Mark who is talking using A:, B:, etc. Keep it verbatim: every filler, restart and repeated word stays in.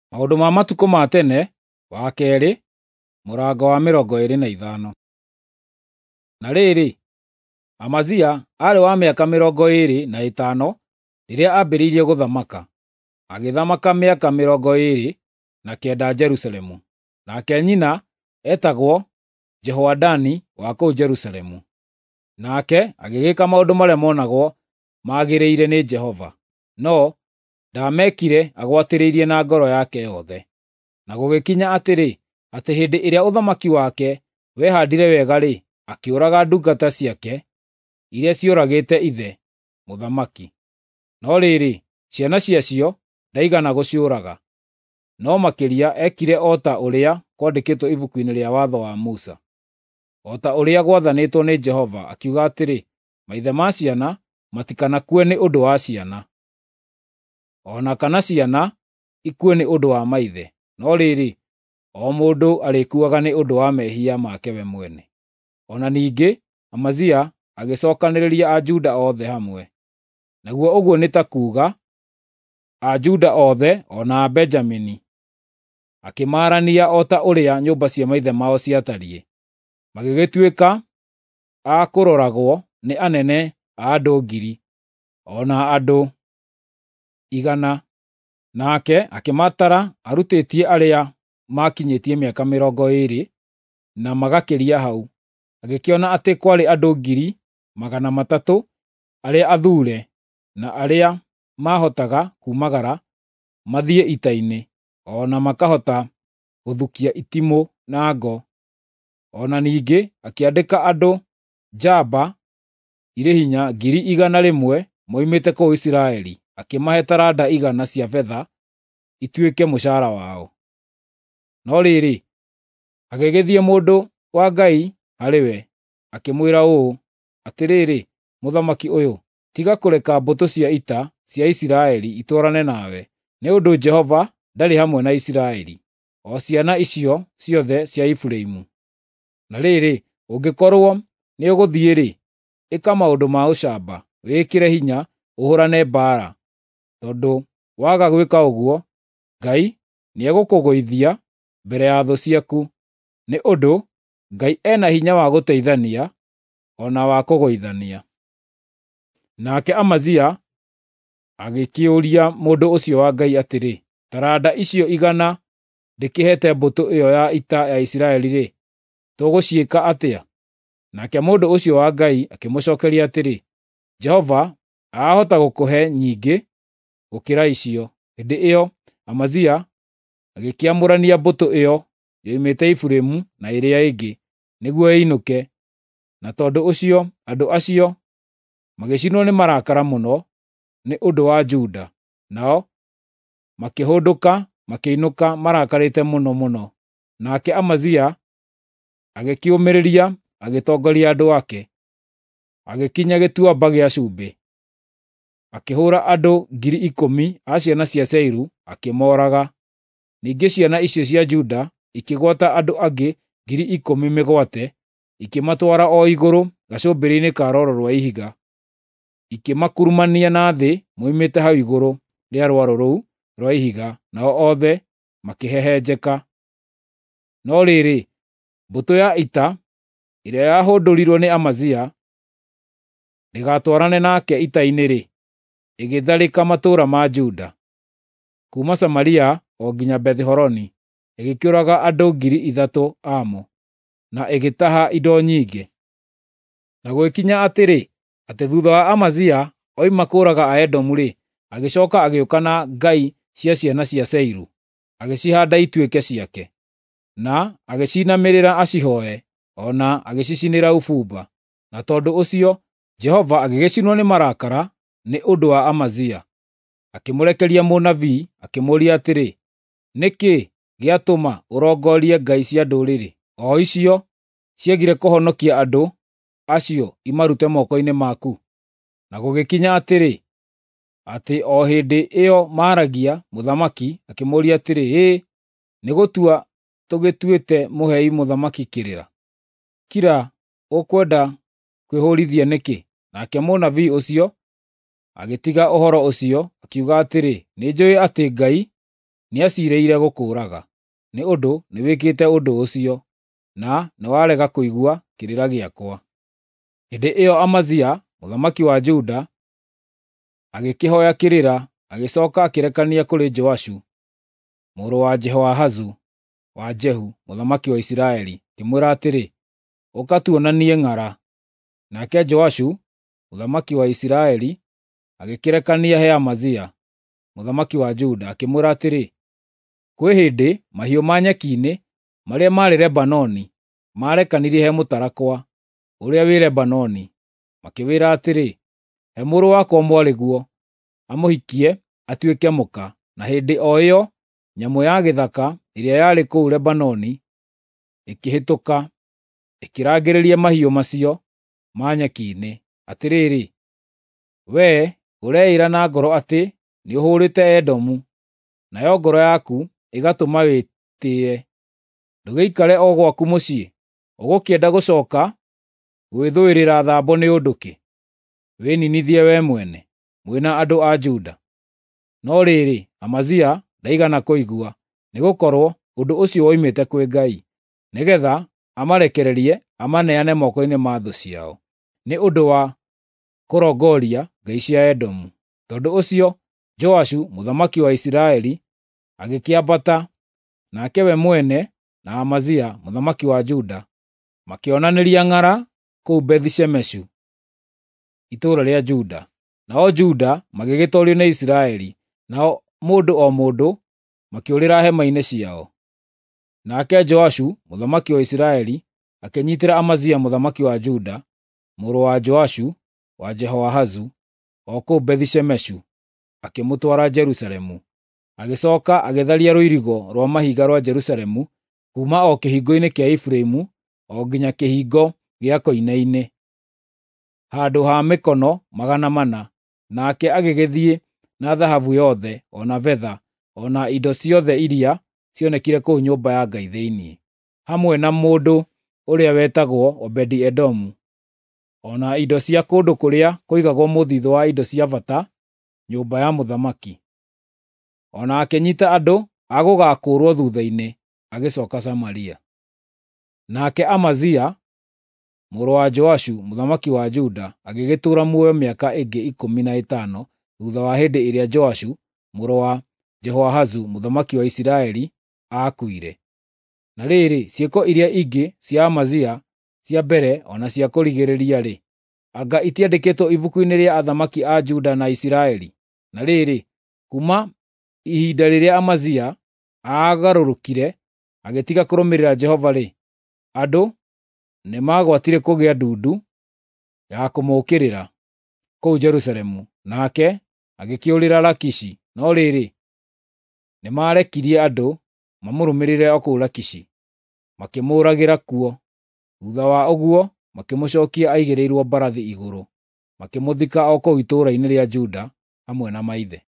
A: Maũndũ ma matukũ ma tene wa kerĩ mũrango wa mĩrongo ĩĩrĩ na ithano. Na rĩrĩ, Amazia aarĩ wa mĩaka mĩrongo ĩĩrĩ na ĩtano rĩrĩa aambĩrĩirie gũthamaka. Agĩthamaka mĩaka mĩrongo ĩĩrĩ na kenda Jerusalemu. Nake nyina etagwo Jehoadani wa kũu Jerusalemu. Nake agĩgĩka maũndũ marĩa monagwo magĩrĩire nĩ Jehova, no ndaamekire agwatĩrĩirie na ngoro yake yothe. Na gũgĩkinya atĩrĩ, atĩ hĩndĩ ĩrĩa ũthamaki wake wehandire wega-rĩ, akĩũraga ndungata ciake iria ciũragĩte ithe mũthamaki. No rĩrĩ, ciana ciacio ndaigana gũciũraga, no makĩria ekire o ta ũrĩa kwandĩkĩtwo ibuku-inĩ rĩa watho wa Musa, o ta ũrĩa gwathanĩtwo nĩ Jehova, akiuga atĩrĩ, maithe ma ciana matikanakue nĩ ũndũ wa ciana, o na kana ciana ikue nĩ ũndũ wa maithe, no rĩrĩ, o mũndũ arĩkuaga nĩ ũndũ wa mehia make we mwene. O na ningĩ Amazia agĩcookanĩrĩria a Juda othe hamwe, naguo ũguo nĩ ta kuuga a Juda othe o na a Benjamini, akĩmaarania o ta ũrĩa nyũmba cia maithe mao ciatariĩ. Magĩgĩtuĩka a kũroragwo nĩ anene a andũ ngiri, o na andũ igana. Nake akĩmatara arutĩtie arĩa maakinyĩtie mĩaka mĩrongo ĩĩrĩ na magakĩria hau. Agĩkĩona atĩ kwarĩ andũ ngiri magana matatũ arĩa athuure na arĩa maahotaga kumagara mathiĩ ita-inĩ, o na makahota gũthukia itimũ na ngo. O na ningĩ akĩandĩka andũ njamba irĩ hinya ngiri igana rĩmwe moimĩte kũu Isiraeli, akĩmahe taranda igana cia betha ituĩke mũcaara wao. No rĩrĩ, agĩgĩthiĩ mũndũ wa Ngai harĩ we, akĩmwĩra ũũ, atĩrĩrĩ, mũthamaki ũyũ, tiga kũreka mbũtũ cia ita cia Isiraeli itwarane nawe, nĩ ũndũ Jehova ndarĩ hamwe na Isiraeli, o ciana icio ciothe cia Efiraimu. Na rĩrĩ, ũngĩkorwo nĩ ũgũthiĩ-rĩ, ĩka maũndũ ma ũcamba, wĩkĩre hinya, ũhũrane mbaara, tondũ waga gwĩka ũguo, Ngai nĩegũkũgũithia mbere ya thũ ciaku, nĩ ũndũ Ngai ena hinya wa gũteithania o na wa kũgũithania. Nake Amazia agĩkĩũria mũndũ ũcio wa Ngai atĩrĩ, taranda icio igana ndĩkĩhete mbũtũ ĩyo ya ita ya Isiraeli-rĩ, tũgũciĩka atĩa? Nake mũndũ ũcio wa Ngai akĩmũcookeria atĩrĩ, Jehova ahota gũkũhe nyingĩ gũkĩra icio. Hĩndĩ ĩyo Amazia agĩkĩamũrania mbũtũ ĩyo yoimĩte Efiraimu na ĩrĩa ĩngĩ, nĩguo ĩinũke. Na tondũ ũcio andũ acio magĩcinwo nĩ marakara mũno nĩ ũndũ wa Juda, nao makĩhũndũka makĩinũka marakarĩte mũno mũno. Nake Amazia agĩkĩũmĩrĩria agĩtongoria andũ ake, agĩkinya gĩtuamba gĩa cumbĩ, akĩhũũra andũ ngiri ikũmi a ciana cia Seiru akĩmooraga. Ningĩ ciana icio cia Juda ikĩgwata andũ angĩ ngiri ikũmi mĩgwate, ikĩmatwara o igũrũ gacũmbĩrĩ-inĩ ka rwaro rwa ihiga, ikĩmakurumania na thĩ moimĩte hau igũrũ rĩa rwaro rũu rwa ihiga, nao othe makĩhehenjeka. No rĩrĩ, mbũtũ ya ita ĩrĩa yahũndũrirwo nĩ Amazia ndĩgatwarane nake ita-inĩ-rĩ, ĩgĩtharĩka matũũra ma Juda kuuma Samaria o nginya Bethi-Horoni, ĩgĩkĩũraga andũ ngiri ithatũ amo, na ĩgĩtaha indo nyingĩ. Na gwĩkinya atĩrĩ, atĩ thuutha wa Amazia oima kũũraga Aedomu-rĩ, agĩcooka agĩũka na ngai cia ciana cia Seiru, agĩcihaanda ituĩke ciake, na agĩcinamĩrĩra acihooe, o na agĩcicinĩra ũbumba. Na tondũ ũcio Jehova agĩgĩcinwo nĩ marakara nĩ ũndũ wa Amazia, akĩmũrekeria mũnabii, akĩmũũria atĩrĩ, nĩ kĩĩ gĩatũma ũrongorie ngai cia ndũrĩrĩ o icio ciegire kũhonokia andũ acio imarute moko-inĩ maku? Na gũgĩkinya atĩrĩ, atĩ o hĩndĩ ĩyo maaragia, mũthamaki akĩmũũria atĩrĩ, ĩ nĩ gũtua tũgĩtuĩte mũhei mũthamaki kĩrĩra? Kira ũkwenda kwĩhũrithia nĩkĩ? Nake mũnabii ũcio agĩtiga ũhoro ũcio, akiuga atĩrĩ, nĩnjũũĩ atĩ Ngai nĩaciirĩire gũkũũraga, nĩ ũndũ nĩwĩkĩte ũndũ ũcio, na nĩwarega kũigua kĩrĩra gĩakwa. Hĩndĩ ĩyo Amazia, mũthamaki wa Juda, agĩkĩhooya kĩrĩra, agĩcooka akĩrekania kũrĩ Joashu, mũrũ wa Jehoahazu wa Jehu, mũthamaki wa Isiraeli, akĩmwĩra atĩrĩ, ũka tuonanie ng'ara. Nake Joashu, mũthamaki wa Isiraeli, agĩkĩrekania he Amazia, mũthamaki wa Juda, akĩmwĩra atĩrĩ, kwĩ hĩndĩ mahiũ ma nyeki-inĩ marĩa marĩ Lebanoni maarekanirie he mũtarakwa ũrĩa wĩ Lebanoni, makĩwĩra atĩrĩ, he mũrũ wakwa mwarĩguo, amũhikie atuĩke mũka. Na hĩndĩ o ĩyo nyamũ ya gĩthaka ĩrĩa yarĩ kũu Lebanoni ĩkĩhĩtũka, ĩkĩrangĩrĩria mahiũ macio ma nyeki-inĩ atĩrĩrĩ, wee ũreĩra na ngoro atĩ nĩũhũrĩte Edomu, nayo ngoro yaku ĩgatũma wĩtĩĩe. Ndũgĩikare o gwaku mũciĩ, ũgũkĩenda gũcooka gwĩthũĩrĩra thambo nĩ ũndũ kĩ? Wĩninithie we mwene, mwĩna andũ a Juda. No rĩrĩ, Amazia ndaigana kũigua, nĩgũkorwo ũndũ ũcio woimĩte kwĩ Ngai, nĩgeetha amarekererie amaneane moko-inĩ ma thũ ciao, nĩ ũndũ wa kũrongoria ngai cia Edomu. Tondũ ũcio Joashu mũthamaki wa Isiraeli agĩkĩambata, nake we mwene na Amazia mũthamaki wa Juda makĩonanĩria ng'ara kũu Bethi-Shemeshu, itũũra rĩa Juda. Nao Juda magĩgĩtoorio nĩ Isiraeli, nao mũndũ o mũndũ makĩũrĩra hema-inĩ ciao. Nake Joashu mũthamaki wa Isiraeli akĩnyiitĩra Amazia mũthamaki wa Juda, mũrũ wa Joashu wa Jehoahazu, o kũu Bethi-Shemeshu, akĩmũtwara Jerusalemu. Agĩcooka agĩtharia rũirigo rwa mahiga rwa Jerusalemu kuuma o kĩhingo-inĩ kĩa Efiraimu o nginya kĩhingo gĩa koine-inĩ, handũ ha mĩkono magana mana. Nake agĩgĩthiĩ na thahabu yothe, o na betha, o na indo ciothe iria cionekire kũu nyũmba ya Ngai thĩinĩ, hamwe na mũndũ ũrĩa wetagwo Obedi-Edomu, o na indo cia kũndũ kũrĩa kũigagwo mũthithũ wa indo cia bata nyũmba ya mũthamaki. O na akĩnyiita andũ a gũgakũũrwo thuutha-inĩ, agĩcooka Samaria. Nake Amazia, mũrũ wa Joashu mũthamaki wa Juda, agĩgĩtũũra muoyo mĩaka ĩngĩ ikũmi na ĩtano thuutha wa hĩndĩ ĩrĩa Joashu mũrũ wa Jehoahazu mũthamaki wa Isiraeli aakuire. Na rĩrĩ, ciĩko iria ingĩ cia Amazia cia mbere o na cia kũrigĩrĩria-rĩ, anga itiandĩkĩtwo ibuku-inĩ rĩa athamaki a Juda na Isiraeli? Na rĩrĩ, kuuma ihinda rĩrĩa Amazia aagarũrũkire agĩtiga kũrũmĩrĩra Jehova-rĩ, andũ nĩmagwatire kũgĩa ndundu ya kũmũũkĩrĩra kũu Jerusalemu, nake agĩkĩũrĩra Lakishi. No rĩrĩ, nĩmarekirie andũ mamũrũmĩrĩre o kũu Lakishi, makĩmũũragĩra kuo. Thuutha wa ũguo makĩmũcookia aigĩrĩirwo mbarathi igũrũ, makĩmũthika o kũu itũũra-inĩ rĩa Juda hamwe na maithe.